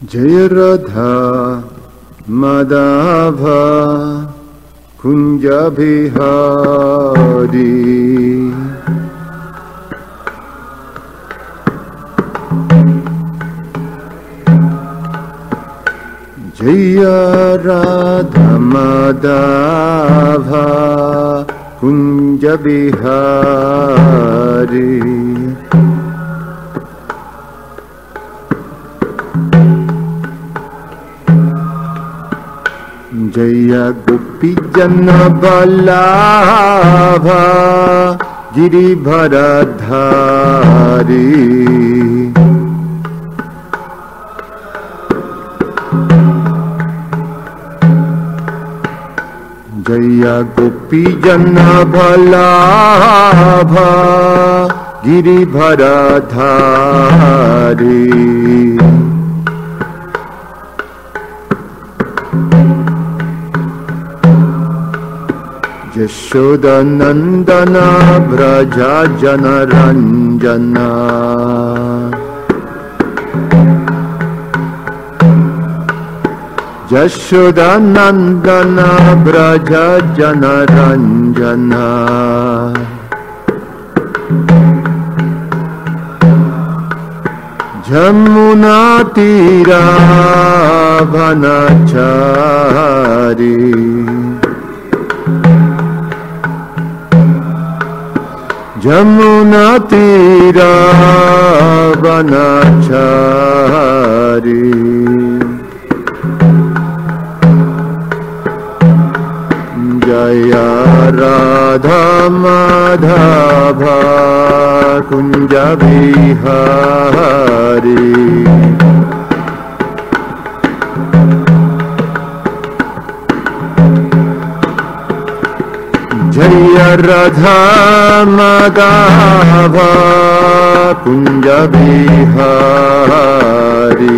जय राधा माधव कुंज बिहारी। जय राधा माधव कुंज बिहारी। जय गोपी जन बल्लभ गिरिधरधारी। जय गोपी जन बल्लभ गिरिधरधारी। यशोदनंदन व्रज जनरंजन। यशोदनंदन व्रज जनरंजन। जमुना तीरा वनचारी। जमुना तीरा वनचारी। जय राधा माधव कुंज बिहारी। जय राधा माधव कुंज बिहारी।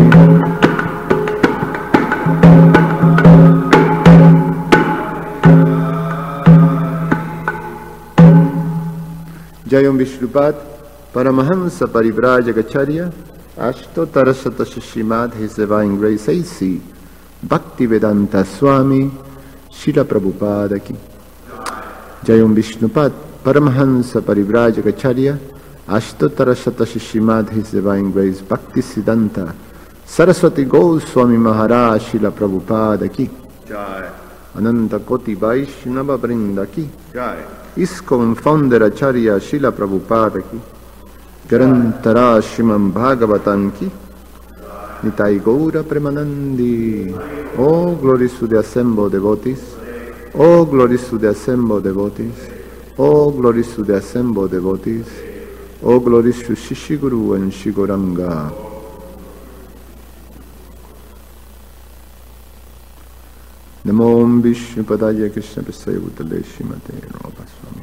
जय ओम विष्णुपाद परमहंस परिव्राजकाचार्य अष्टोत्तर शत Shrimad His Divine Grace A.C. Bhaktivedanta Swami Srila Prabhupada की। जय ओम विष्णुपाद परमहंस परिव्राजकाचार्य अष्टोत्तर शत Shrimad His Divine Grace Bhaktisiddhanta Saraswati Goswami महाराज श्रील प्रभुपाद की जय। अनंत कोटि वैष्णव वृंद की जय। ISKCON फाउंडर आचार्य श्रील प्रभुपाद की। ग्रंथरा श्रीमद् भागवतम की निताई गौर Premanandi. All glories to the assembled devotees. All glories to the assembled devotees. All glories to the assembled devotees. All glories to Shishi Guru and Shri Gauranga. Namo Vishnupadaya Krishna Prasaya Bhutale Shrimate Radha Swami.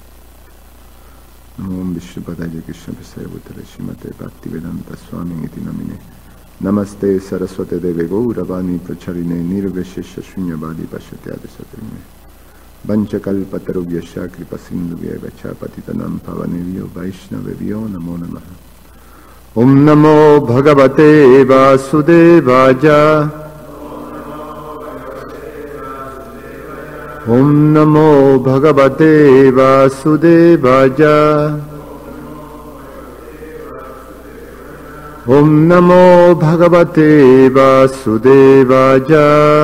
Namo Vishnupadaya Krishna Prasaya Bhutale Shrimate Bhaktivedanta Swami iti namine. Namaste Saraswate Deve Gauravani Pracharine Nirveshesha Shunyavadi Pashyate Adesatime. Vanchakalpatarubhyasya Kripasindhubhya Vacha Patitanam Pavanevyo Vaishnavevyo Namo Namaha. Om Namo Bhagavate Vasudevaya. Om Namo Bhagavate Vasudevaya. Om Namo Bhagavate Vasudevaya.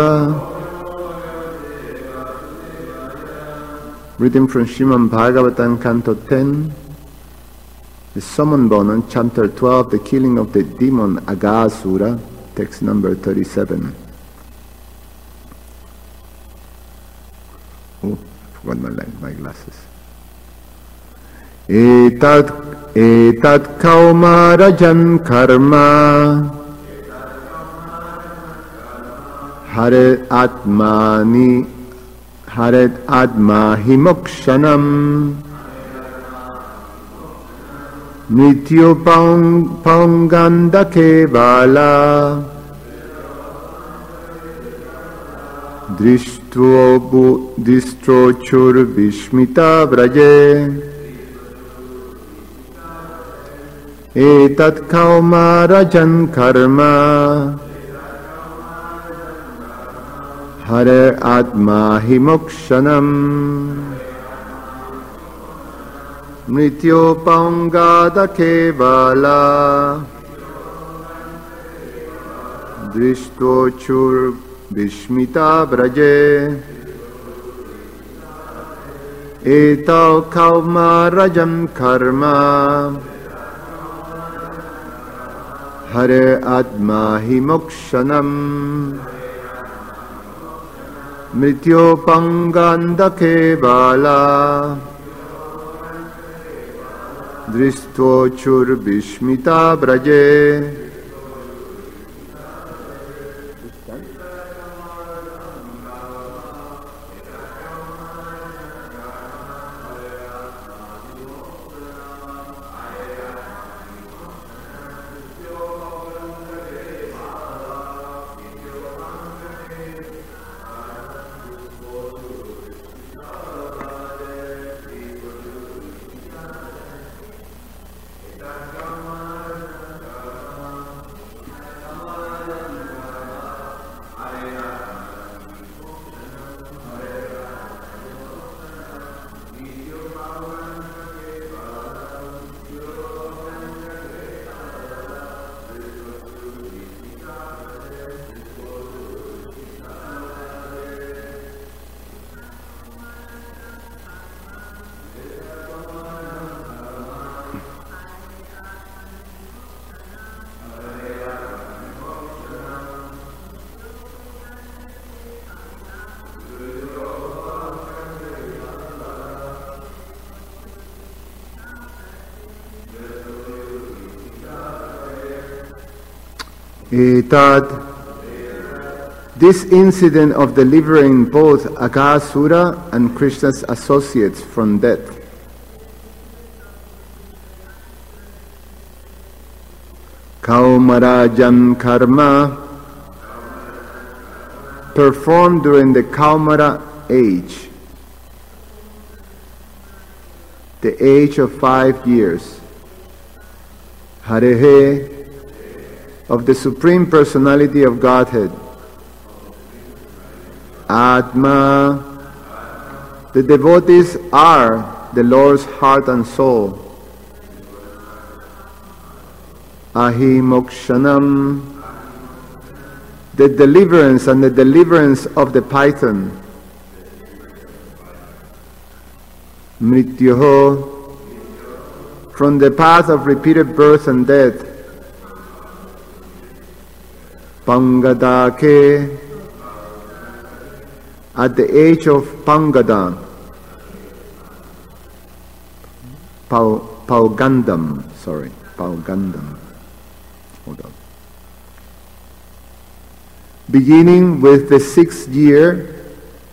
Reading from Srimad Bhagavatam, Canto 10, the Summon Bonan, Chapter 12, the killing of the demon Aghasura, text number 37. Oh, I forgot my glasses. Etat kaumarajan karma haret atma himokshanam nityo paunganda kevala Dristrochur Vishmita Vraje etat kaumarajan karma hare atma hi mokshanam mrityopangada kevala drishtochur vishmita braje etau kaumarajam karma hare atma hi mokshanam mrityopanganda kevala drishtochur vishmita braje. This incident of delivering both Aghasura and Krishna's associates from death Kaumarajam karma performed during the Kaumara age, the age of 5 years, Harehe, of the Supreme Personality of Godhead, Atma, the devotees are the Lord's heart and soul, Ahi Mokshanam, the deliverance and the deliverance of the python, Mrityoho, from the path of repeated birth and death, Pangadake, at the age of Pangada, Paugandam, hold on. Beginning with the 6th year,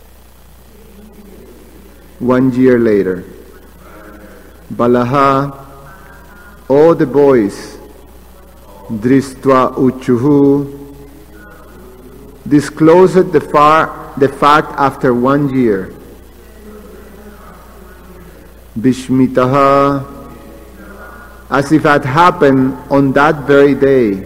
1 year later. Balaha, all the boys, Dristva Uchuhu, disclosed the fact after 1 year. Bishmitaha, as if it had happened on that very day.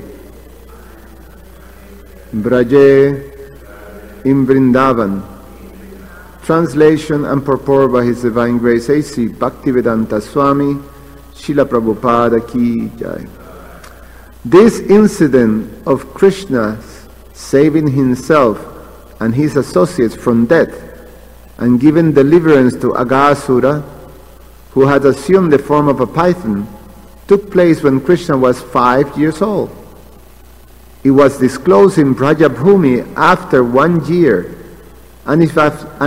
Braje, in Vrindavan. Translation and purport by His Divine Grace A.C. Bhaktivedanta Swami, Srila Prabhupada Ki Jai. This incident of Krishna saving himself and his associates from death and giving deliverance to Aghasura, who had assumed the form of a python, took place when Krishna was 5 years old. It was disclosed in Brajabhumi after 1 year, and if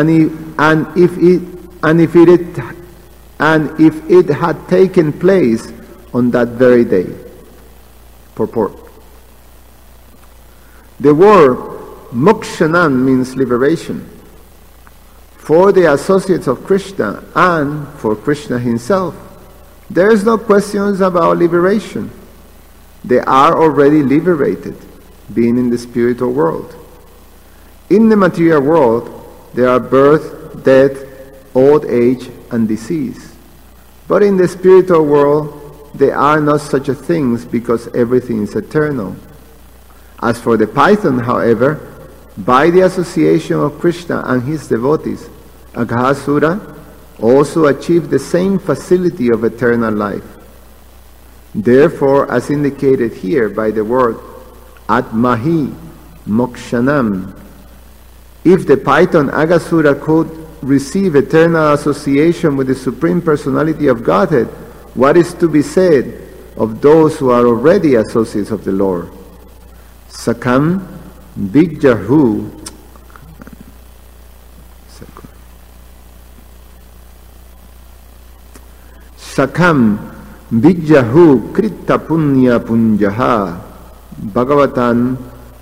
it had taken place on that very day. Purport. The word mokshanan means liberation for the associates of Krishna and for Krishna himself. There is no questions about liberation. They are already liberated, being in the spiritual world. In the material world, there are birth, death, old age, and disease. But in the spiritual world, there are not such a things because everything is eternal. As for the python, however, by the association of Krishna and his devotees, Aghasura also achieved the same facility of eternal life. Therefore, as indicated here by the word Atmahi Mokshanam, if the python Aghasura could receive eternal association with the Supreme Personality of Godhead, what is to be said of those who are already associates of the Lord? Sakam Bigjahu Sakam Bigjahu Krita Punya Punjaha, Bhagavatam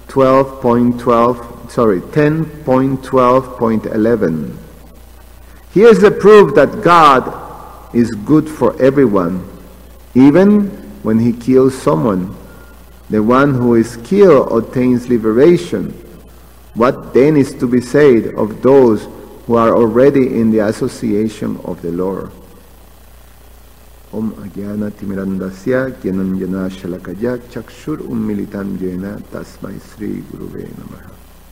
10.12.11. Here's the proof that God is good for everyone, even when he kills someone. The one who is killed obtains liberation. What then is to be said of those who are already in the association of the Lord? Om Agyana Timirandasya Gyananjana Shalakaya Chakshur Ummilitam Jena Tasmai Sri Guruve Namaha.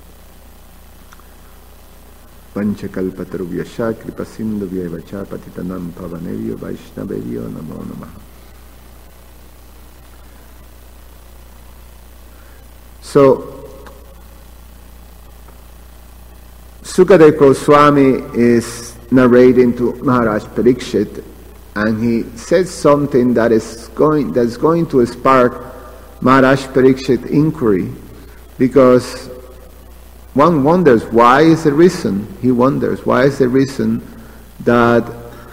Panchakalpatarubhyasha Kripasindubhya Vacha Patitanam Pavanevyo Vaishnavevyo Namo Namaha. So, Sukadeva Goswami is narrating to Maharaj Parikshit, and he says something that's going to spark Maharaj Parikshit inquiry, because one wonders why is the reason. He wonders why is the reason that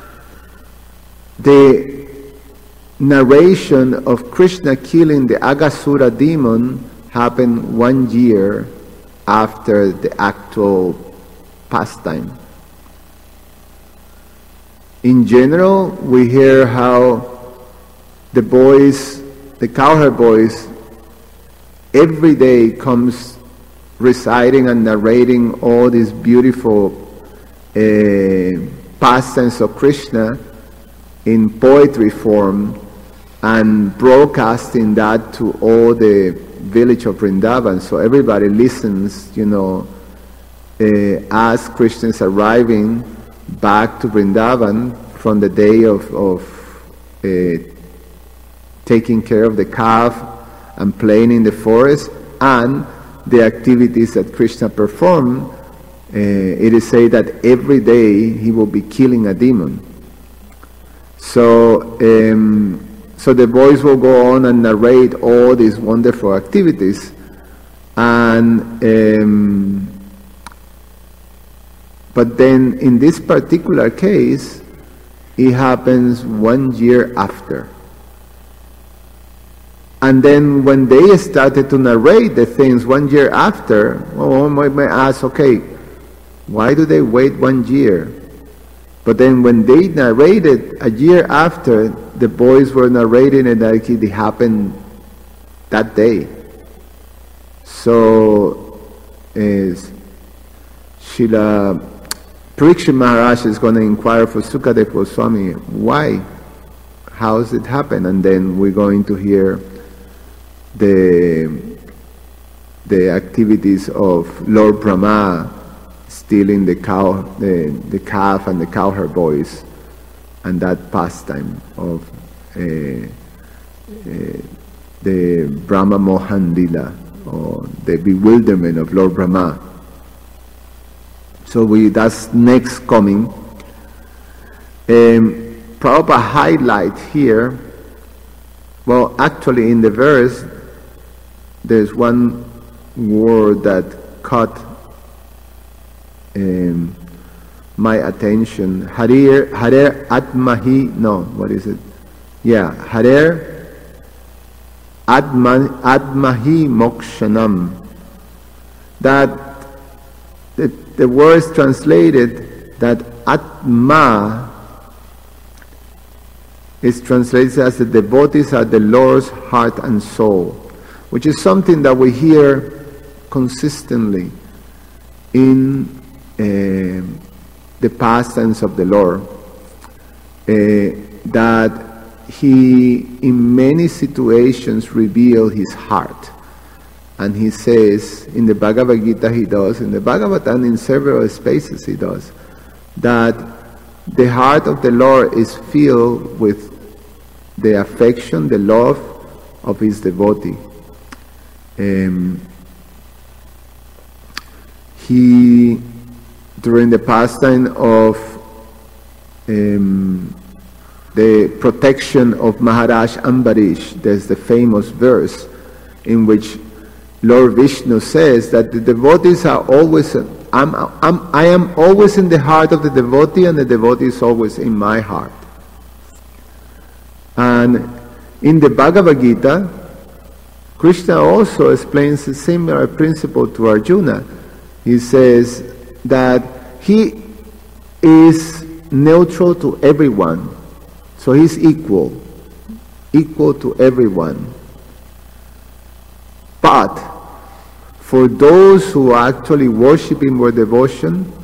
the narration of Krishna killing the Aghasura demon happened 1 year after the actual pastime. In general, we hear how the boys, the cowherd boys, every day comes reciting and narrating all these beautiful pastimes of Krishna in poetry form and broadcasting that to all the village of Vrindavan. So everybody listens, as Krishna is arriving back to Vrindavan from the day of taking care of the calf and playing in the forest, and the activities that Krishna performed. It is said that every day he will be killing a demon. So the boys will go on and narrate all these wonderful activities, and but then in this particular case, it happens 1 year after. And then when they started to narrate the things 1 year after, one might ask, okay, why do they wait 1 year? But then when they narrated a year after, the boys were narrating it like it happened that day. So Srila Parikshit Maharaj is going to inquire for Sukadeva Goswami, why? How does it happen? And then we're going to hear the activities of Lord Brahma stealing the calf and the cowherd boys, and that pastime of the Brahma Mohan Lila, or the bewilderment of Lord Brahma. So that's next coming. Prabhupada highlight here, well, actually in the verse, there's one word that caught my attention. Harer Atmahi, no, what is it? Yeah, Harer Atmahi Mokshanam. That the word is translated that Atma is translated as the devotees are the Lord's heart and soul, which is something that we hear consistently in the pastimes of the Lord, that he in many situations revealed his heart. And he says, in the Bhagavad Gita he does, in the Bhagavatam in several spaces he does, that the heart of the Lord is filled with the affection, the love of his devotee. He, during the pastime of the protection of Maharaj Ambarish, there's the famous verse in which Lord Vishnu says that the devotees are always, I am always in the heart of the devotee, and the devotee is always in my heart. And in the Bhagavad Gita, Krishna also explains a similar principle to Arjuna. He says that he is neutral to everyone, so he's equal to everyone. But for those who actually worship him with devotion,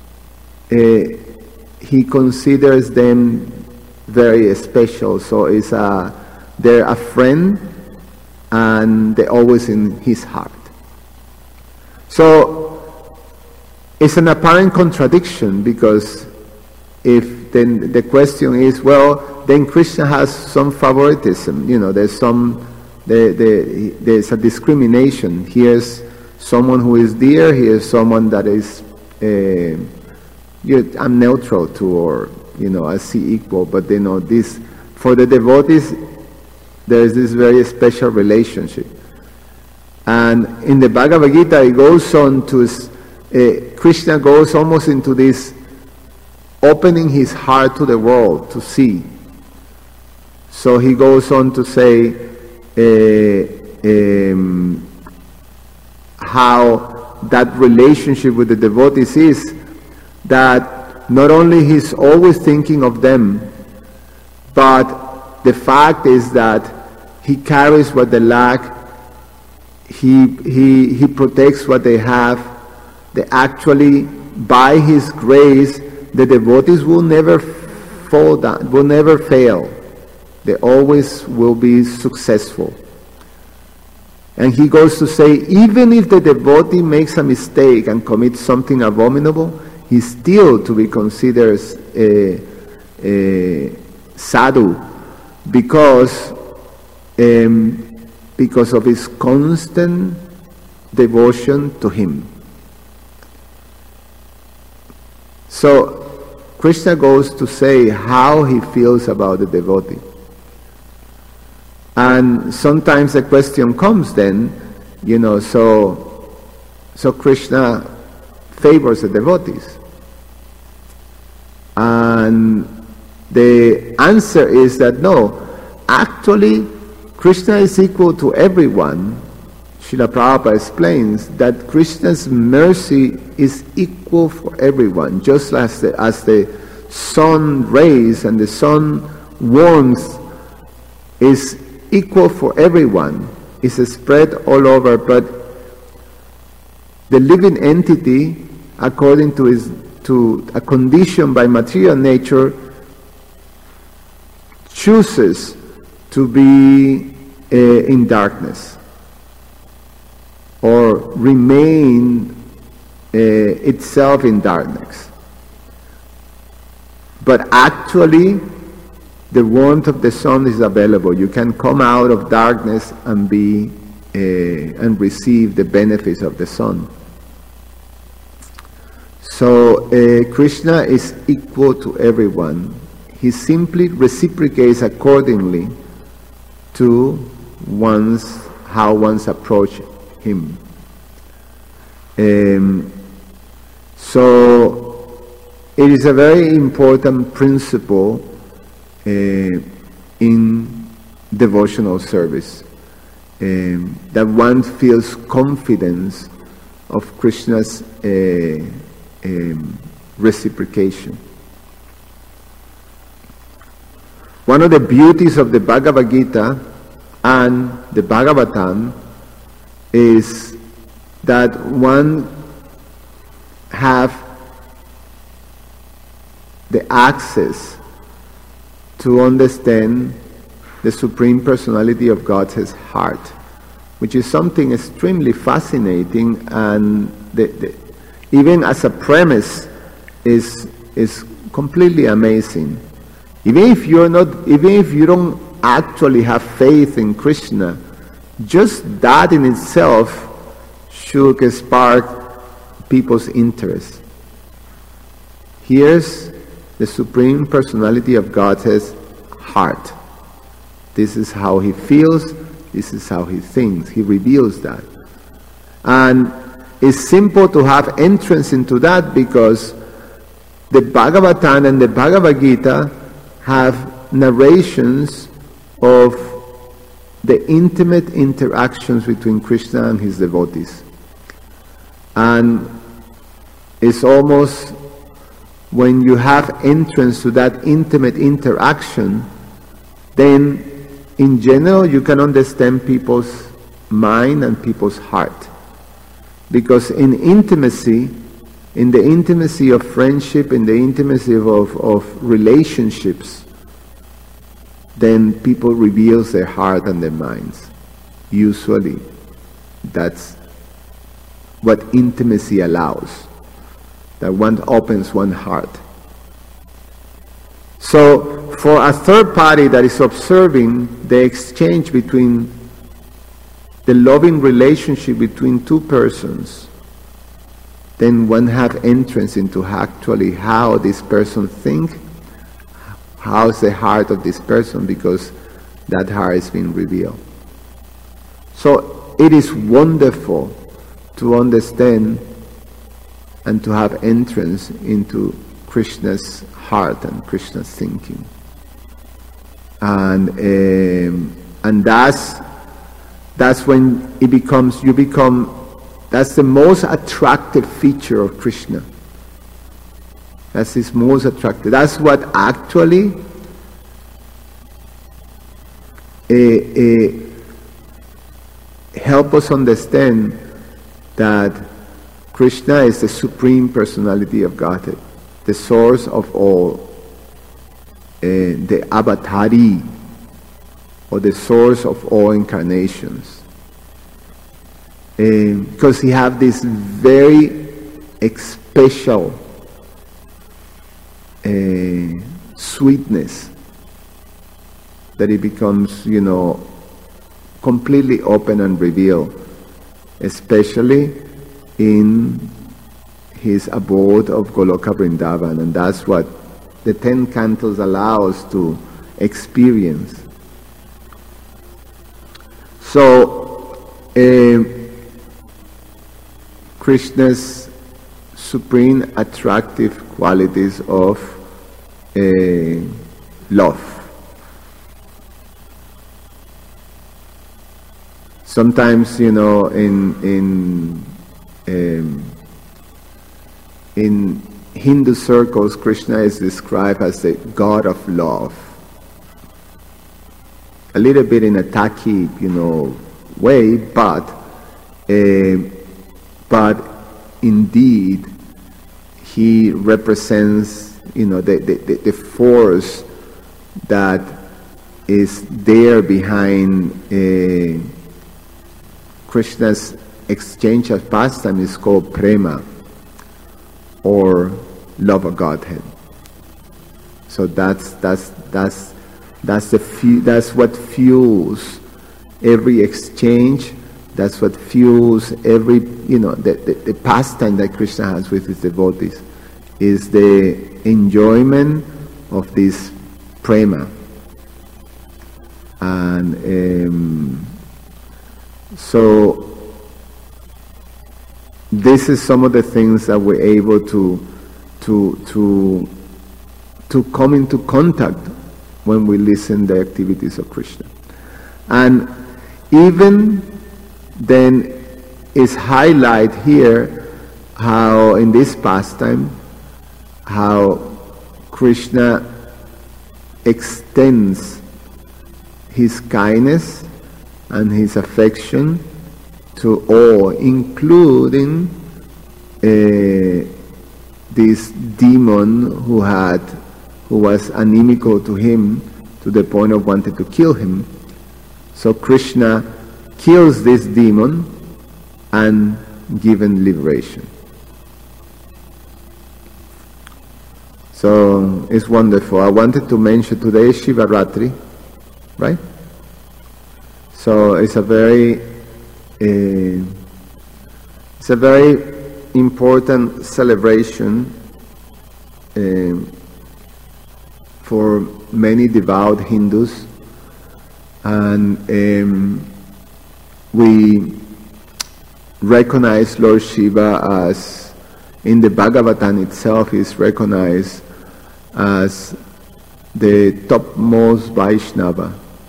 he considers them very special. So they're a friend, and they're always in his heart. So it's an apparent contradiction, because if then the question is, well, then Krishna has some favoritism. There's a discrimination. Here's someone who is dear. Here's someone that is I'm neutral to, or I see equal. But this, for the devotees, there is this very special relationship. And in the Bhagavad Gita, it goes on to Krishna goes almost into this opening his heart to the world to see. So he goes on to say how that relationship with the devotees is that not only he's always thinking of them, but the fact is that he carries what they lack, he protects what they have. They actually, by his grace, the devotees will never fall down, will never fail. They always will be successful. And he goes to say, even if the devotee makes a mistake and commits something abominable, he's still to be considered a sadhu, because of his constant devotion to him. So Krishna goes to say how he feels about the devotee. And sometimes the question comes then, so Krishna favors the devotees. And the answer is that no, actually Krishna is equal to everyone. Srila Prabhupada explains that Krishna's mercy is equal for everyone, just as the sun rays and the sun warmth is equal for everyone. It's spread all over, but the living entity, according to a condition by material nature, chooses to be in darkness, or remain itself in darkness. But actually, the warmth of the sun is available. You can come out of darkness and be and receive the benefits of the sun. So Krishna is equal to everyone. He simply reciprocates accordingly to how one's approach him. So it is a very important principle in devotional service, that one feels confidence of Krishna's reciprocation. One of the beauties of the Bhagavad Gita and the Bhagavatam is that one have the access to understand the Supreme Personality of God's heart, which is something extremely fascinating, and even as a premise is completely amazing. Even if you don't actually have faith in Krishna, just that in itself should spark people's interest. Here's the Supreme Personality of God's heart. This is how he feels, this is how he thinks. He reveals that. And it's simple to have entrance into that because the Bhagavatam and the Bhagavad Gita have narrations of the intimate interactions between Krishna and his devotees. And it's almost, when you have entrance to that intimate interaction, then in general you can understand people's mind and people's heart. Because in the intimacy of friendship, in the intimacy of relationships, then people reveal their heart and their minds. Usually, that's what intimacy allows, that one opens one heart. So, for a third party that is observing the exchange between the loving relationship between two persons, then one have entrance into actually how this person thinks, how's the heart of this person, because that heart is being revealed. So it is wonderful to understand and to have entrance into Krishna's heart and Krishna's thinking. And that's when that's the most attractive feature of Krishna. That's his most attractive. That's what actually help us understand that Krishna is the Supreme Personality of Godhead, the source of all, the avatari, or the source of all incarnations. Because he have this very special sweetness that it becomes, completely open and revealed, especially in his abode of Goloka Vrindavan, and that's what the 10 cantos allow us to experience. So, Krishna's supreme attractive qualities of love. Sometimes, in Hindu circles, Krishna is described as the God of love. A little bit in a tacky, way, but indeed he represents, the force that is there behind Krishna's exchange of pastime is called prema, or love of Godhead. So that's what fuels every exchange. That's what fuels every, the pastime that Krishna has with his devotees, is the enjoyment of this prema. And so this is some of the things that we're able to come into contact when we listen to the activities of Krishna. And even then is highlight here how in this pastime, how Krishna extends his kindness and his affection to all, including this demon who was inimical to him, to the point of wanting to kill him. So Krishna kills this demon and given liberation. So it's wonderful. I wanted to mention today Shivaratri, right? So it's a very important celebration for many devout Hindus, and we recognize Lord Shiva as, in the Bhagavatam itself, is recognized as the topmost Vaishnava.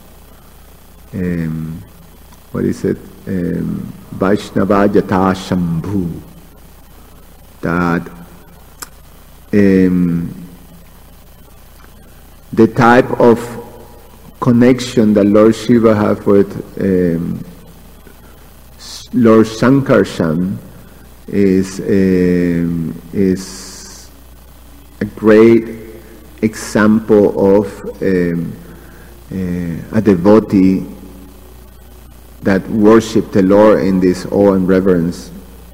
What is it? Vaishnava Yata Shambhu. That the type of connection that Lord Shiva has with Lord Sankarshan is a great example of a devotee that worship the Lord in this awe and reverence.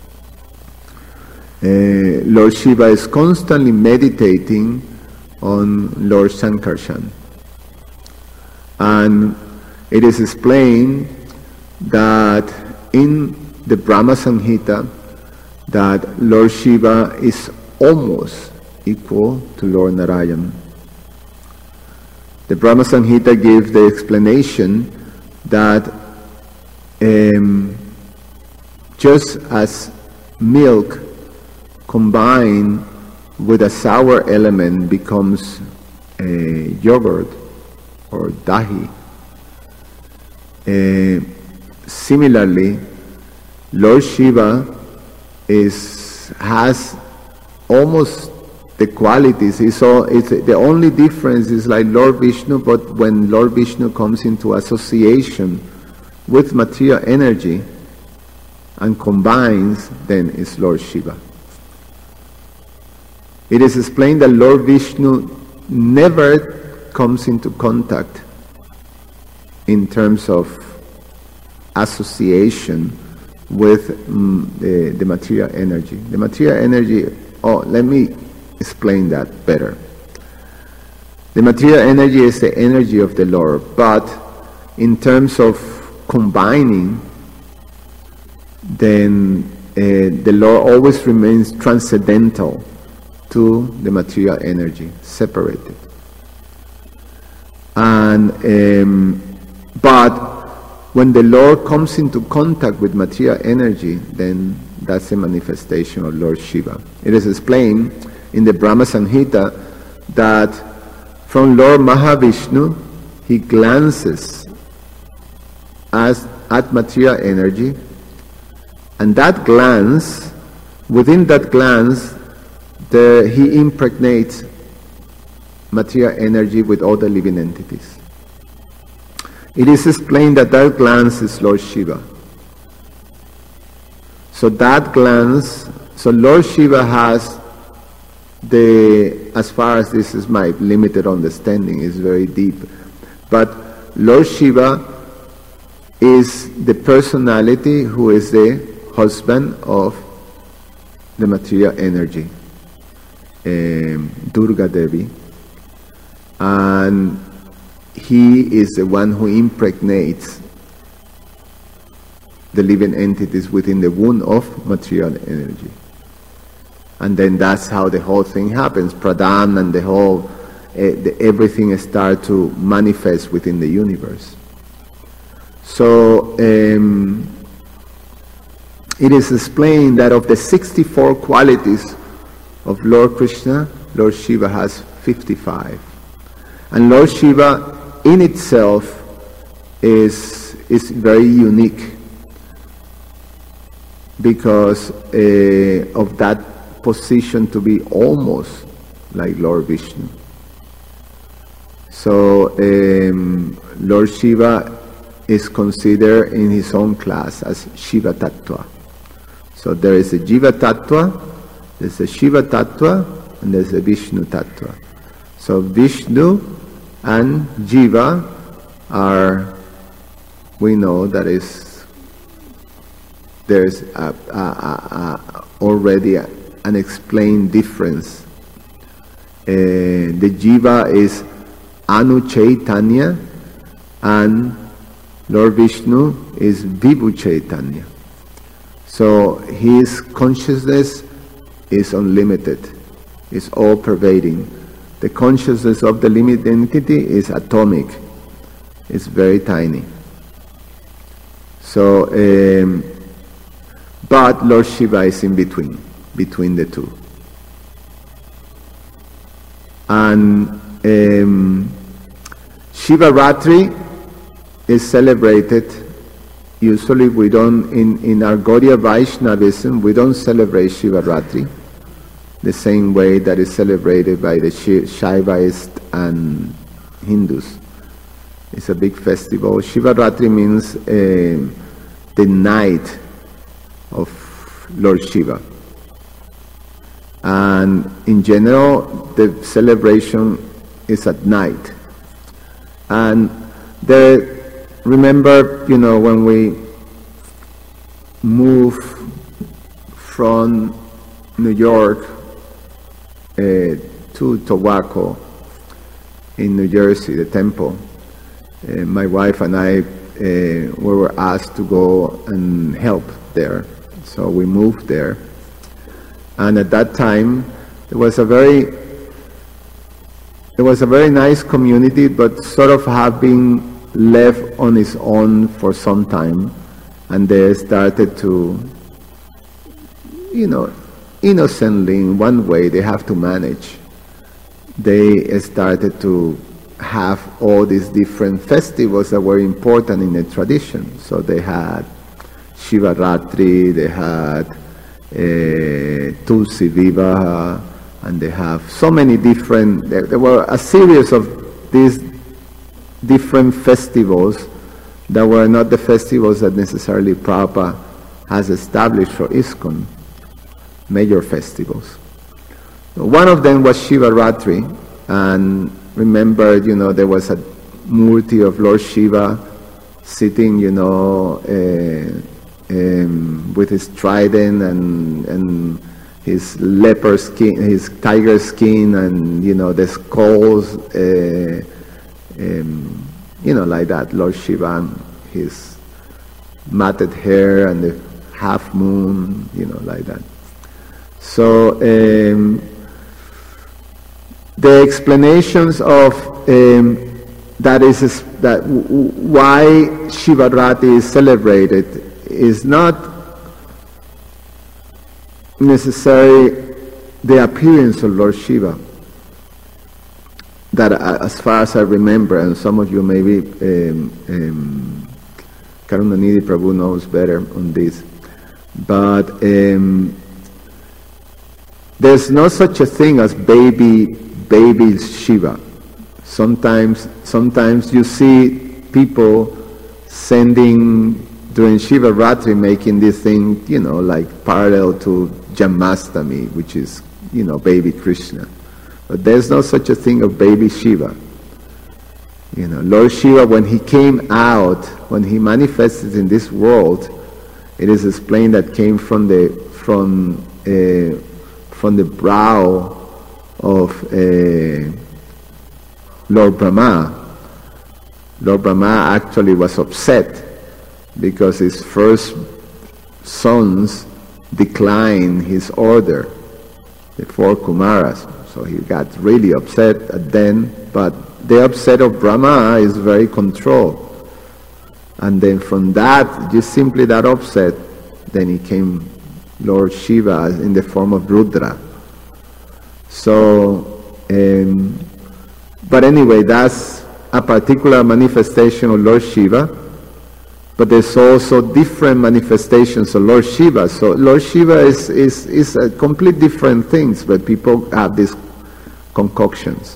Lord Shiva is constantly meditating on Lord Sankarshan, and it is explained that in the Brahma Samhita that Lord Shiva is almost equal to Lord Narayan. The Brahma Samhita gives the explanation that just as milk combined with a sour element becomes a yogurt or dahi, similarly, Lord Shiva has almost the qualities. It's the only difference is like Lord Vishnu, but when Lord Vishnu comes into association with material energy and combines, then it's Lord Shiva. It is explained that Lord Vishnu never comes into contact in terms of association with the material energy. The material energy, let me explain that better. The material energy is the energy of the Lord, but in terms of combining, then the Lord always remains transcendental to the material energy, separated. And but when the Lord comes into contact with material energy, then that's a manifestation of Lord Shiva. It is explained in the Brahma Samhita that from Lord Mahavishnu, he glances at material energy, and that glance, within that glance, he impregnates material energy with all the living entities. It is explained that that glance is Lord Shiva. So that glance, so Lord Shiva has as far as this is my limited understanding, is very deep, but Lord Shiva is the personality who is the husband of the material energy, Durga Devi, and he is the one who impregnates the living entities within the womb of material energy. And then that's how the whole thing happens. Pradhan and the whole, everything starts to manifest within the universe. So it is explained that of the 64 qualities of Lord Krishna, Lord Shiva has 55. And Lord Shiva in itself is very unique because of that position to be almost like Lord Vishnu. So Lord Shiva is considered in his own class as Shiva Tattva. So there is a Jiva Tattva, there's a Shiva Tattva, and there's a Vishnu Tattva. So Vishnu And Jiva we know that there's already an explained difference. The Jiva is Anu Chaitanya, and Lord Vishnu is Vibhu Chaitanya. So his consciousness is unlimited, is all-pervading. The consciousness of the limited entity is atomic, it's very tiny. So, but Lord Shiva is in between the two. And Shivaratri is celebrated. Usually we don't, in our Gaudiya Vaishnavism, we don't celebrate Shivaratri the same way that is celebrated by the Shaivaists and Hindus. It's a big festival. Shivaratri means the night of Lord Shiva. And in general, the celebration is at night. And remember, when we moved from New York to Tobacco in New Jersey, the temple, my wife and I we were asked to go and help there. So we moved there. And at that time, it was a very nice community, but sort of having left on its own for some time, and they started to, innocently, in one way, they have to manage. They started to have all these different festivals that were important in the tradition. So they had Shivaratri, they had Tulsi Vivaha, and they have so many different, there were a series of these different festivals that were not the festivals that necessarily Prabhupada has established for ISKCON, major festivals. One of them was Shivaratri, and remember, there was a Murti of Lord Shiva sitting, with his trident and his leopard skin, his tiger skin, and the skulls, like that. Lord Shiva and his matted hair and the half moon, like that. So the explanations of why Shivaratri is celebrated is not necessarily the appearance of Lord Shiva. That, as far as I remember, and some of you maybe, Karunanidhi Prabhu knows better on this, but there's no such a thing as baby Shiva. Sometimes you see people sending during Shivaratri, making this thing, like parallel to Janmashtami, which is, baby Krishna. But there's no such a thing of baby Shiva. Lord Shiva, when he came out, when he manifested in this world, it is explained that came from the brow of Lord Brahma. Lord Brahma actually was upset because his first sons declined his order, the 4 Kumaras. So he got really upset at them, but the upset of Brahma is very controlled. And then from that, just simply that upset, then he came Lord Shiva in the form of Rudra. So, but anyway, that's a particular manifestation of Lord Shiva, but there's also different manifestations of Lord Shiva. So Lord Shiva is a complete different things, but people have these concoctions.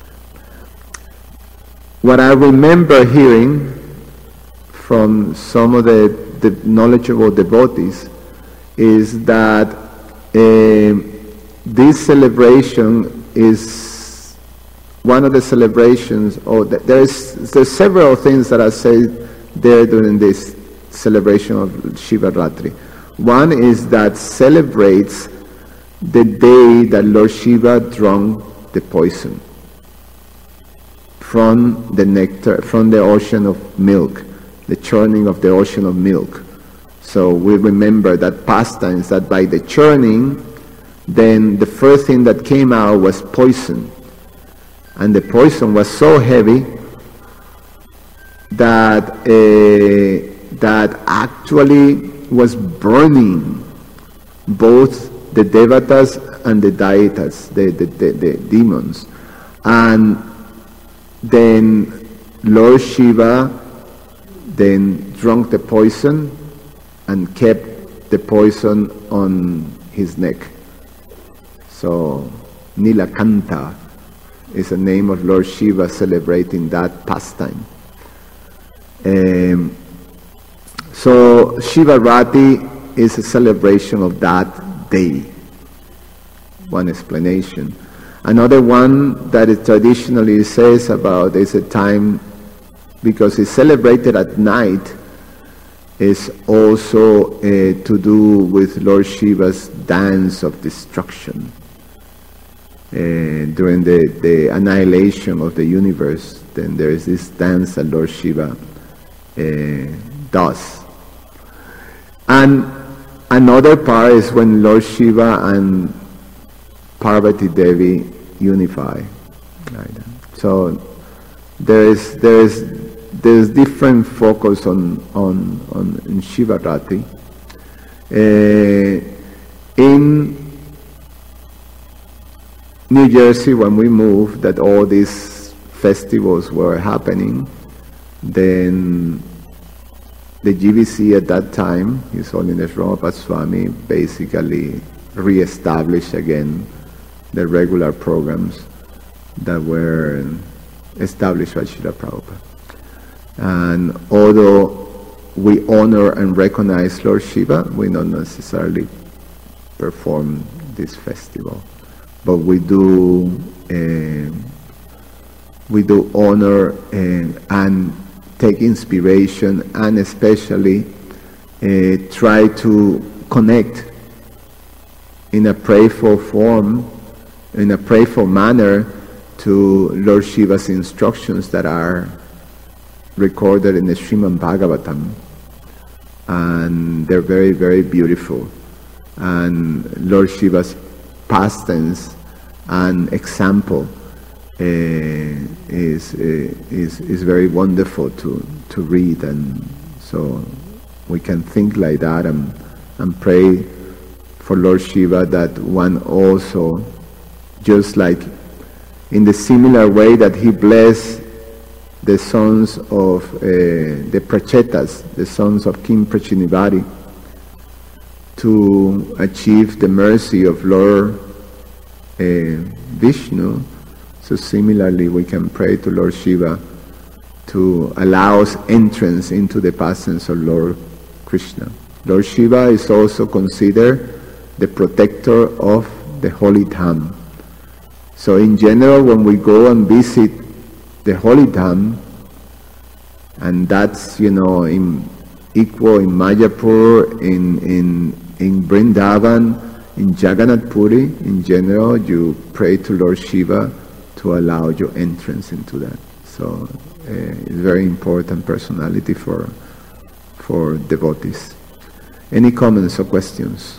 What I remember hearing from some of the knowledgeable devotees is that this celebration is one of the celebrations, there's several things that I say there during this celebration of Shivaratri. One is that celebrates the day that Lord Shiva drank the poison from the nectar, from the ocean of milk, the churning of the ocean of milk. So we remember that pastimes, that by the churning, then the first thing that came out was poison. And the poison was so heavy that that actually was burning both the devatas and the daitas, the demons. And then Lord Shiva then drank the poison and kept the poison on his neck. So Nilakanta is the name of Lord Shiva celebrating that pastime. So Shivaratri is a celebration of that day. One explanation. Another one that it traditionally says about is a time, because it's celebrated at night, is also to do with Lord Shiva's dance of destruction. During the annihilation of the universe, then there is this dance that Lord Shiva does. And another part is when Lord Shiva and Parvati Devi unify. Right? So there is different focus on Shivaratri. In New Jersey, when we moved, that all these festivals were happening, then the GBC at that time, His Holiness Ramapada Swami, basically re-established again the regular programs that were established by Srila Prabhupada. And although we honor and recognize Lord Shiva, we don't necessarily perform this festival. But we do honor and take inspiration, and especially try to connect in a prayerful form, in a prayerful manner, to Lord Shiva's instructions that are recorded in the Srimad Bhagavatam, and they're very, very beautiful. And Lord Shiva's pastimes and example is very wonderful to read, and so we can think like that and pray for Lord Shiva that one also, just like in the similar way that he blessed the sons of the Prachetas, the sons of King Prachinivari, to achieve the mercy of Lord Vishnu. So similarly we can pray to Lord Shiva to allow us entrance into the pastimes of Lord Krishna. Lord Shiva is also considered the protector of the holy Dham. So in general, when we go and visit the holy Dham, and that's, equal in Mayapur, in Vrindavan, in Jagannath Puri, in general, you pray to Lord Shiva to allow your entrance into that. So it's a very important personality for devotees. Any comments or questions?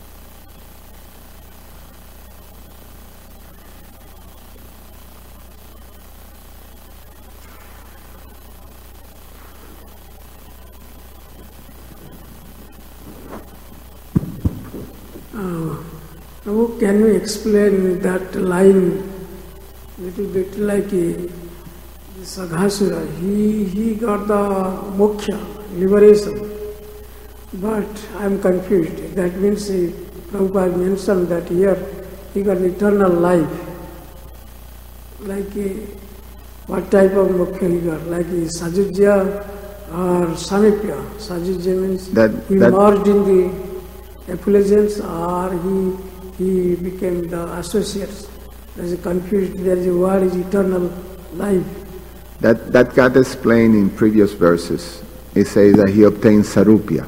Can you explain that line a little bit? Like Saghasura, he got the moksha, liberation, but I am confused. That means Prabhupada mentioned that here he got eternal life. Like what type of moksha he got? Like Sajujya or Samipya? Sajujya means he merged in the effulgence, or he became the associates There is a confused, there is a word is eternal life. That got explained in previous verses. It says that he obtained sarupya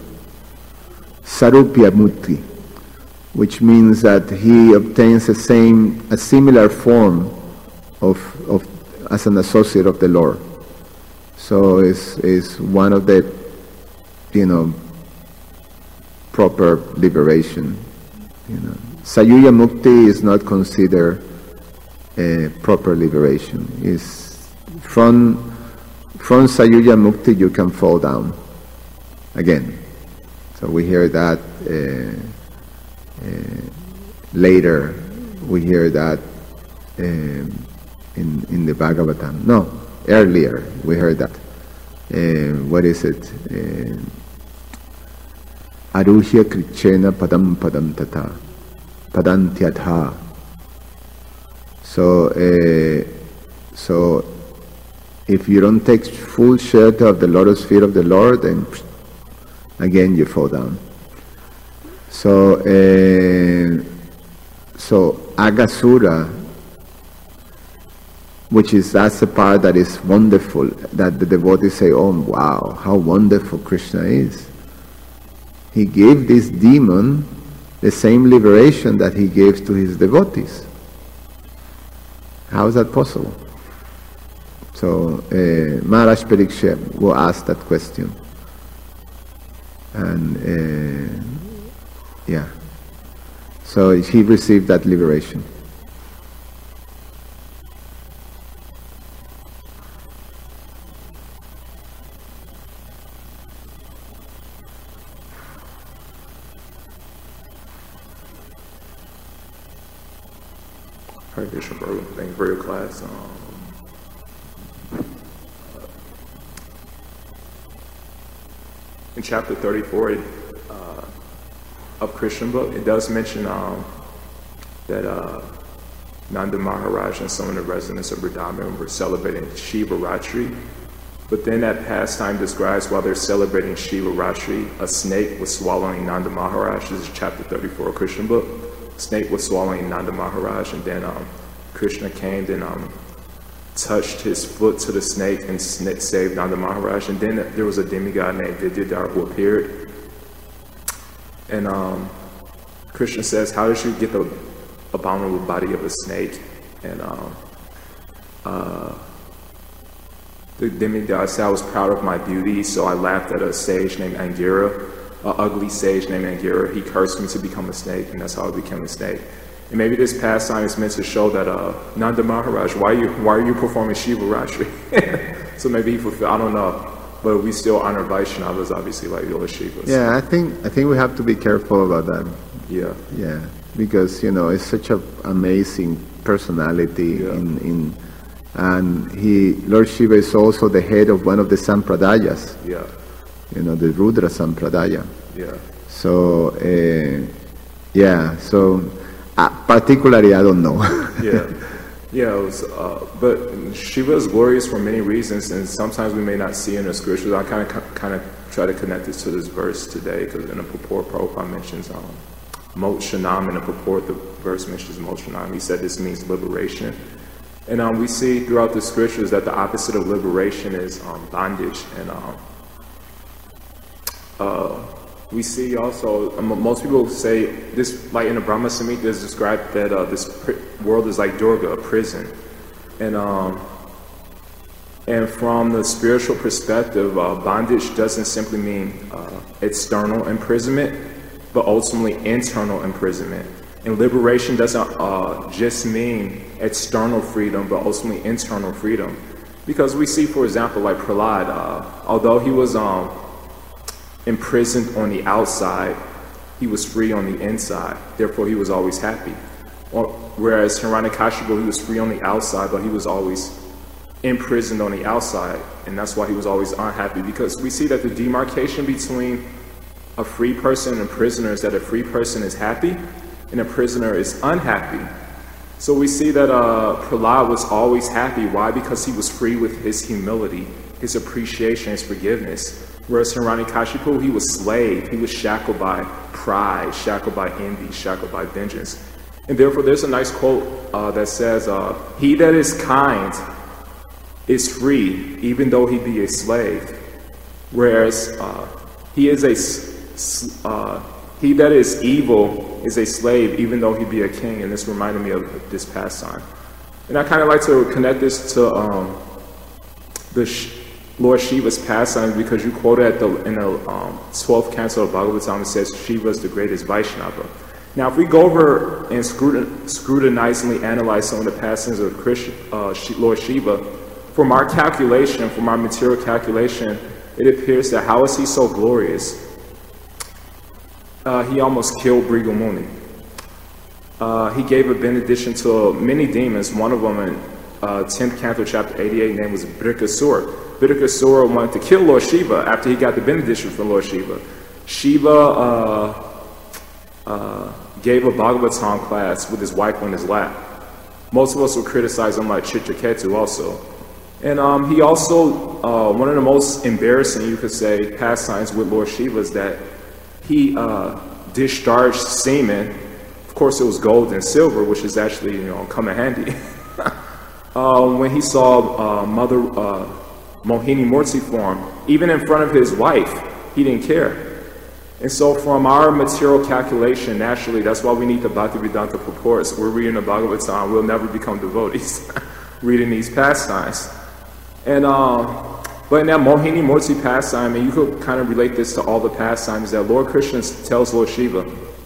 mukti, which means that he obtains a similar form of as an associate of the Lord. So is one of the proper liberation. Sayuja mukti is not considered a proper liberation. Is from Sayuja mukti you can fall down again. So we hear that later. We hear that in the Bhagavatam. No, earlier we heard that. What is it? Aruhya krichena padam tata padantyatha. So if you don't take full shelter of the lotus feet of the Lord, then again you fall down. So Agasura, that's the part that is wonderful, that the devotees say, oh wow, how wonderful Krishna is. He gave this demon the same liberation that he gave to his devotees. How is that possible? So Maharaj Parikshit will ask that question. And so he received that liberation. Hare Krishna, Prabhu. Thank you for your class. In chapter 34 of Krishna book, it does mention that Nanda Maharaj and some of the residents of Vrindavan were celebrating Shiva Ratri. But then that pastime describes while they're celebrating Shiva Ratri, a snake was swallowing Nanda Maharaj. This is chapter 34 of Krishna book. Snake was swallowing Nanda Maharaj, and then Krishna came and touched his foot to the snake and saved Nanda Maharaj. And then there was a demigod named Vidyadhar who appeared. And Krishna says, how did you get the abominable body of a snake? And the demigod said, I was proud of my beauty, so I laughed at a sage named Angira, an ugly sage named Angira. He cursed me to become a snake, and that's how I became a snake. And maybe this pastime is meant to show that Nanda Maharaj, why are you performing Shiva Ratri? So maybe he fulfilled, I don't know, but we still honor Vaishnavas, obviously, like Yoga Shivas. Yeah, I think we have to be careful about that. Yeah, because it's such an amazing personality and Lord Shiva is also the head of one of the Sampradayas. Yeah. The Rudra Sampradaya. Yeah. So, particularly I don't know. It was, but Shiva is glorious for many reasons, and sometimes we may not see in the scriptures. I kind of try to connect this to this verse today, because in the purport, Prabhupada mentions Mokshanam. In the purport, the verse mentions Mokshanam. He said this means liberation. And we see throughout the scriptures that the opposite of liberation is bondage. And we see also, most people say this, like in the Brahma Samhita, is described that this world is like Durga, a prison. And from the spiritual perspective, bondage doesn't simply mean external imprisonment, but ultimately internal imprisonment. And liberation doesn't just mean external freedom, but ultimately internal freedom. Because we see, for example, like Prahlad, although he was imprisoned on the outside, he was free on the inside. Therefore, he was always happy. Whereas Hiranyakashipu, he was free on the outside, but he was always imprisoned on the outside. And that's why he was always unhappy. Because we see that the demarcation between a free person and a prisoner is that a free person is happy and a prisoner is unhappy. So we see that Prahlad was always happy. Why? Because he was free with his humility, his appreciation, his forgiveness. Whereas Hiranyakashipu, he was slave. He was shackled by pride, shackled by envy, shackled by vengeance. And therefore, there's a nice quote that says, "He that is kind is free, even though he be a slave, whereas he that is evil is a slave, even though he be a king." And this reminded me of this pastime. And I kind of like to connect this to Lord Shiva's pastime, because you quoted in the 12th canto of Bhagavatam, it says Shiva is the greatest Vaishnava. Now, if we go over and scrutinizingly analyze some of the pastimes of Lord Shiva, from our calculation, from our material calculation, it appears that how is he so glorious? He almost killed Brigamuni. He gave a benediction to many demons. One of them in 10th canto, chapter 88, name was Brikasura. Brikasura wanted to kill Lord Shiva after he got the benediction from Lord Shiva. Shiva gave a Bhagavatam class with his wife on his lap. Most of us would criticize him like Chitraketu also. And he also, one of the most embarrassing, you could say, pastimes with Lord Shiva is that he discharged semen. Of course, it was gold and silver, which is actually, come in handy. When he saw Mother Mohini Murti form, even in front of his wife, he didn't care. And so from our material calculation, naturally, that's why we need the Bhaktivedanta purports. We're reading the Bhagavatam, we'll never become devotees reading these pastimes. And but in that Mohini Murti pastime, and you could kind of relate this to all the pastimes, that Lord Krishna tells Lord Shiva,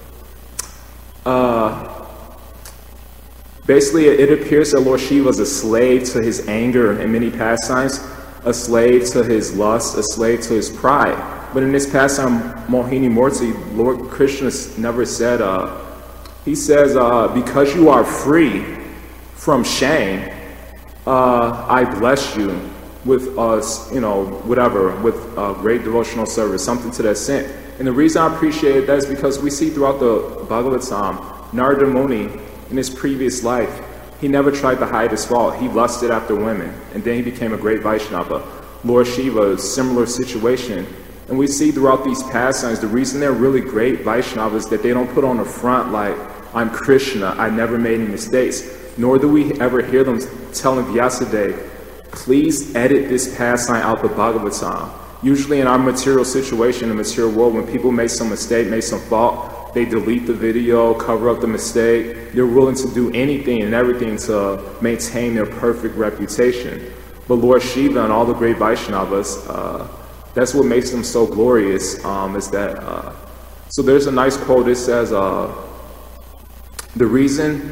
basically it appears that Lord Shiva is a slave to his anger in many pastimes, a slave to his lust, a slave to his pride. But in this pastime, Mohini Murti, Lord Krishna never said, he says, because you are free from shame, I bless you with with great devotional service, something to that extent. And the reason I appreciate that is because we see throughout the Bhagavatam, Narada Muni, in his previous life, he never tried to hide his fault. He lusted after women, and then he became a great Vaishnava. Lord Shiva, similar situation. And we see throughout these pastimes, the reason they're really great Vaishnavas is that they don't put on the front like, I'm Krishna, I never made any mistakes. Nor do we ever hear them telling Vyasadeva, please edit this pastime out the Bhagavatam. Usually in our material situation, in the material world, when people make some mistake, make some fault, they delete the video, cover up the mistake. They're willing to do anything and everything to maintain their perfect reputation. But Lord Shiva and all the great Vaishnavas, that's what makes them so glorious, is that, so there's a nice quote, it says, the reason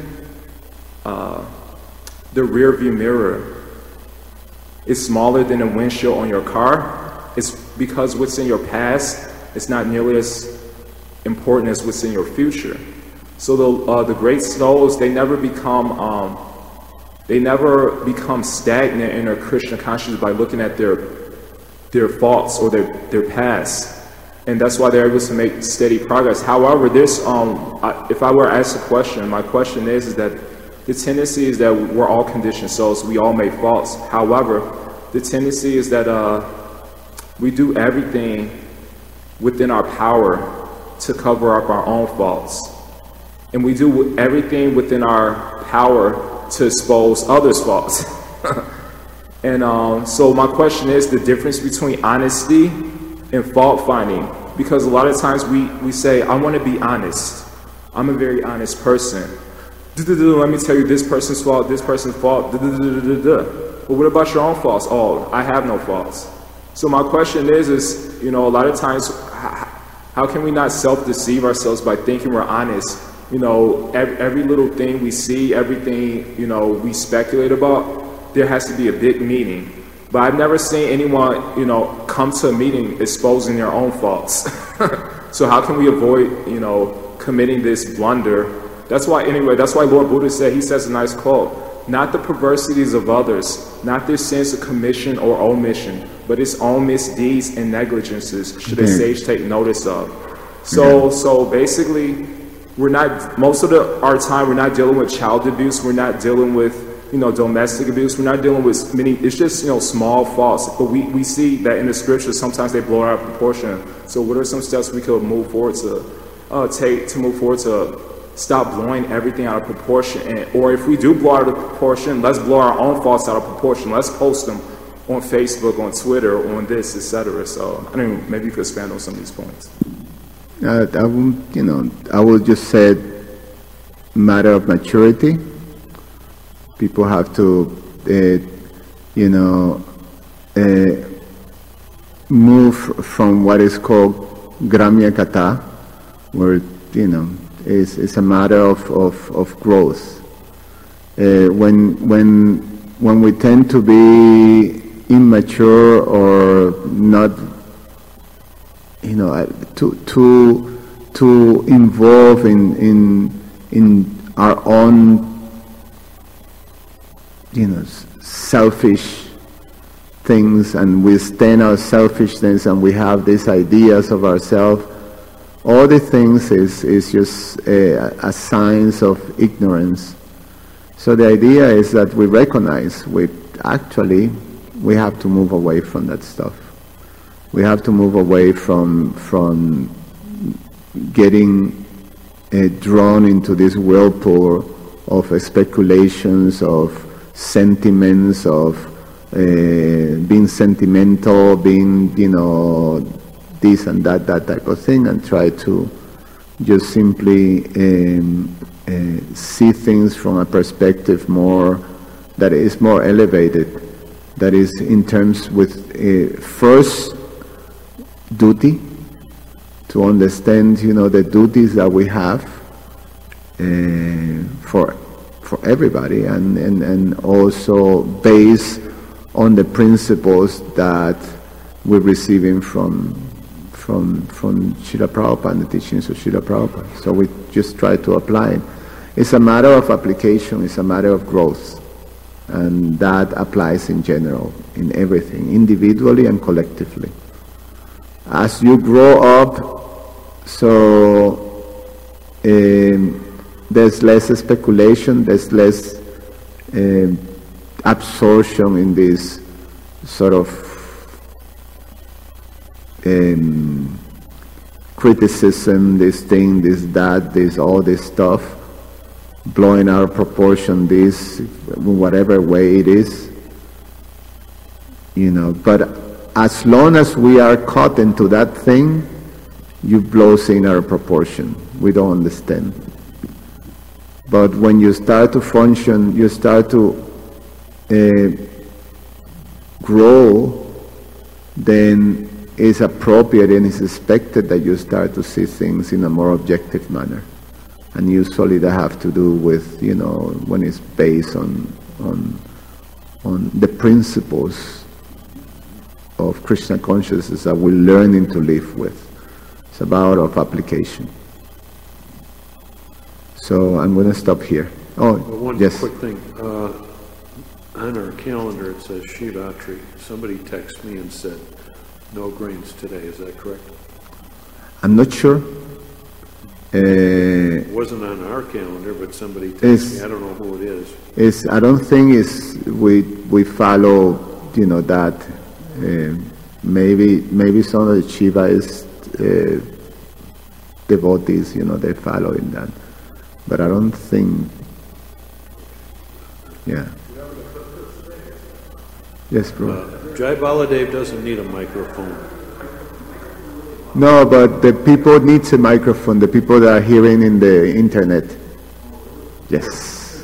the rear view mirror is smaller than the windshield on your car is because what's in your past is not nearly as important as what's in your future. So the great souls, they never become stagnant in their Krishna consciousness by looking at their faults or their past, and that's why they're able to make steady progress. However, this if I were to ask a question, my question is that the tendency is that we're all conditioned souls, we all make faults. However, the tendency is that we do everything within our power to cover up our own faults, and we do everything within our power to expose others' faults. And so my question is the difference between honesty and fault finding, because a lot of times we say, I want to be honest, I'm a very honest person, let me tell you this person's fault, but what about your own faults? Oh, I have no faults. So my question is a lot of times, how can we not self-deceive ourselves by thinking we're honest? Every little thing we see, everything we speculate about, there has to be a big meaning. But I've never seen anyone, come to a meeting exposing their own faults. So how can we avoid, committing this blunder? That's why Lord Buddha he says a nice quote, not the perversities of others, not their sins of commission or omission, but its own misdeeds and negligences should a sage take notice of. So basically, most of our time, we're not dealing with child abuse, we're not dealing with domestic abuse, we're not dealing with many, it's just, small faults. But we see that in the scriptures, sometimes they blow out of proportion. So what are some steps we could move forward to take to move forward stop blowing everything out of proportion. Or if we do blow out of proportion, let's blow our own thoughts out of proportion. Let's post them on Facebook, on Twitter, on this, etc. So I don't know, maybe you could expand on some of these points. I will just say matter of maturity. People have to, move from what is called Gramya Kata, where, it's a matter of growth. When we tend to be immature or not, too involved in our own, selfish things, and we stand our selfishness, and we have these ideas of ourselves. All the things is just a signs of ignorance. So the idea is that we recognize we have to move away from that stuff. We have to move away from getting drawn into this whirlpool of speculations, of sentiments, of being sentimental, being, this and that type of thing, and try to just simply see things from a perspective that is more elevated, that is in terms with first duty, to understand, the duties that we have for everybody, and also based on the principles that we're receiving from Srila Prabhupada and the teachings of Srila Prabhupada. So we just try to apply it. It's a matter of application, it's a matter of growth, and that applies in general, in everything, individually and collectively. As you grow up, so there's less speculation, there's less absorption in this sort of criticism, this thing, this, that, this, all this stuff, blowing out of proportion, this, whatever way it is, but as long as we are caught into that thing, you blow things out of proportion. We don't understand. But when you start to function, you start to grow, then it's appropriate and it's expected that you start to see things in a more objective manner. And usually that have to do with, when it's based on the principles of Krishna consciousness that we're learning to live with. It's about of application. So I'm going to stop here. Oh, well, one yes. quick thing. On our calendar it says Shivatri. Somebody texted me and said no grains today. Is that correct? I'm not sure. It wasn't on our calendar, but somebody texted me. I don't know who it is. I don't think we follow, that. Maybe some of the Shiva's devotees, they follow in that. But I don't think, yeah. Yes, bro. Jai Baladev doesn't need a microphone. No, but the people needs a microphone, the people that are hearing in the internet. Yes.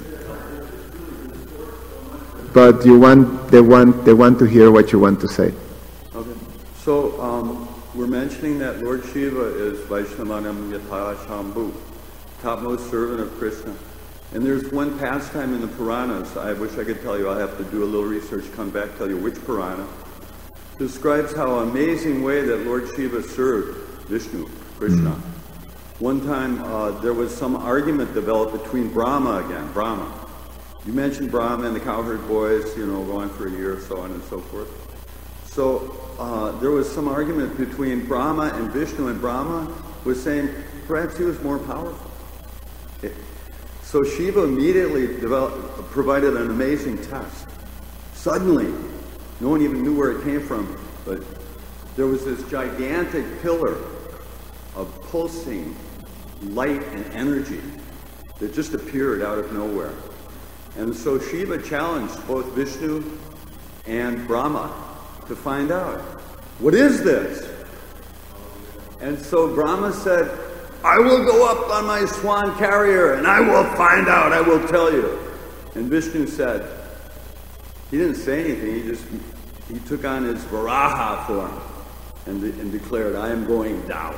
But they want to hear what you want to say. Okay. So, we're mentioning that Lord Shiva is Vaishnavanam Yatha Shambhu, topmost servant of Krishna. And there's one pastime in the Puranas, I wish I could tell you, I'll have to do a little research, come back, tell you which Purana, describes how amazing way that Lord Shiva served Vishnu, Krishna. One time there was some argument developed between Brahma. You mentioned Brahma and the cowherd boys, going for a year, so on and so forth. So there was some argument between Brahma and Vishnu, and Brahma was saying perhaps he was more powerful. So Shiva immediately provided an amazing test. Suddenly, no one even knew where it came from, but there was this gigantic pillar of pulsing light and energy that just appeared out of nowhere. And so Shiva challenged both Vishnu and Brahma to find out, what is this? And so Brahma said, I will go up on my swan carrier and I will find out, I will tell you. And Vishnu said, he didn't say anything, he took on his Varaha form and declared, I am going down.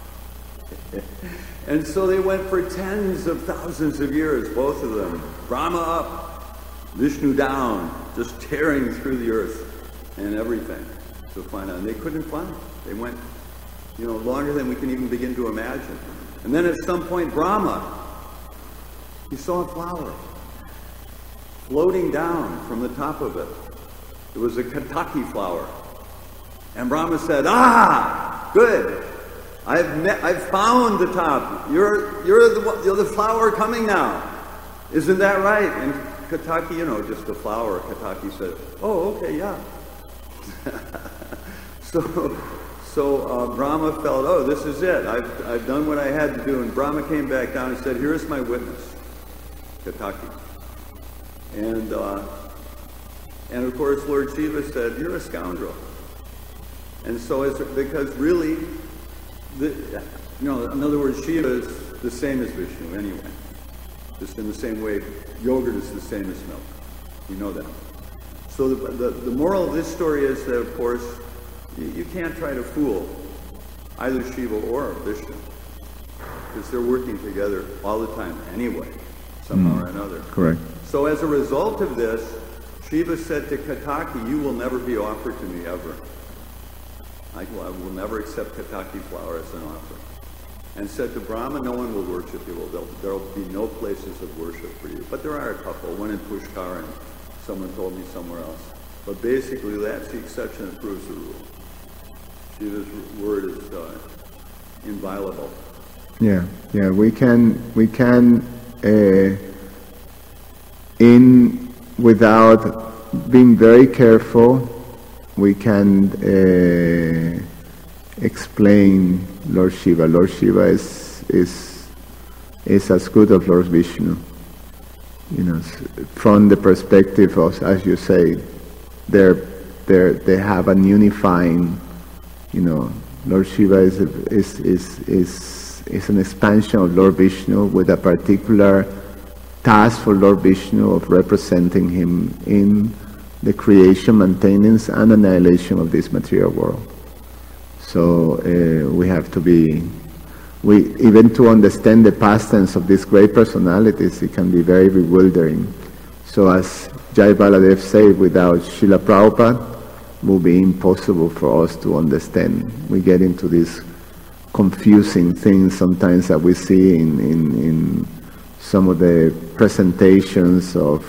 And so they went for tens of thousands of years, both of them. Brahma up, Vishnu down, just tearing through the earth and everything to find out. And they couldn't find it. They went, longer than we can even begin to imagine. And then at some point, Brahma, he saw a flower floating down from the top of it. It was a Ketaki flower. And Brahma said, good. I've found the top. You're the flower coming now. Isn't that right? And Ketaki, just a flower. Ketaki said, oh, okay, yeah. So Brahma felt, oh, this is it. I've done what I had to do. And Brahma came back down and said, here is my witness, Ketaki. And of course, Lord Shiva said, you're a scoundrel. And so because really, in other words, Shiva is the same as Vishnu anyway. Just in the same way, yogurt is the same as milk. You know that. So the moral of this story is that, of course, you can't try to fool either Shiva or Vishnu, because they're working together all the time anyway, somehow or another. Correct. So as a result of this, Shiva said to Ketaki, you will never be offered to me ever. I will never accept Ketaki flower as an offering. And said to Brahma, no one will worship you. There will be no places of worship for you. But there are a couple, one in Pushkar and someone told me somewhere else. But basically that's the exception that proves the rule. Shiva's word is inviolable. Yeah, we can without being very careful, we can explain Lord Shiva. Lord Shiva is as good as Lord Vishnu. From the perspective of, as you say, they have an unifying. Lord Shiva is an expansion of Lord Vishnu with a particular task for Lord Vishnu of representing him in the creation, maintenance, and annihilation of this material world. So we have to even to understand the past tense of these great personalities, it can be very bewildering. So as Jai Baladev said, without Srila Prabhupada, it will be impossible for us to understand. We get into these confusing things sometimes that we see in some of the presentations of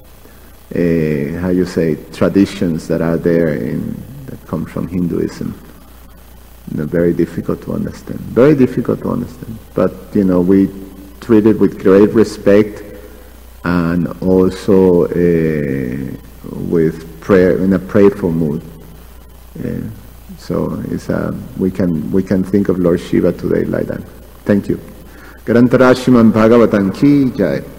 traditions that are there that come from Hinduism. Very difficult to understand. Very difficult to understand. But we treat it with great respect and also with prayer, in a prayerful mood. So we can think of Lord Shiva today like that. Thank you. Grantarashimam Bhagavatam Ki Jai.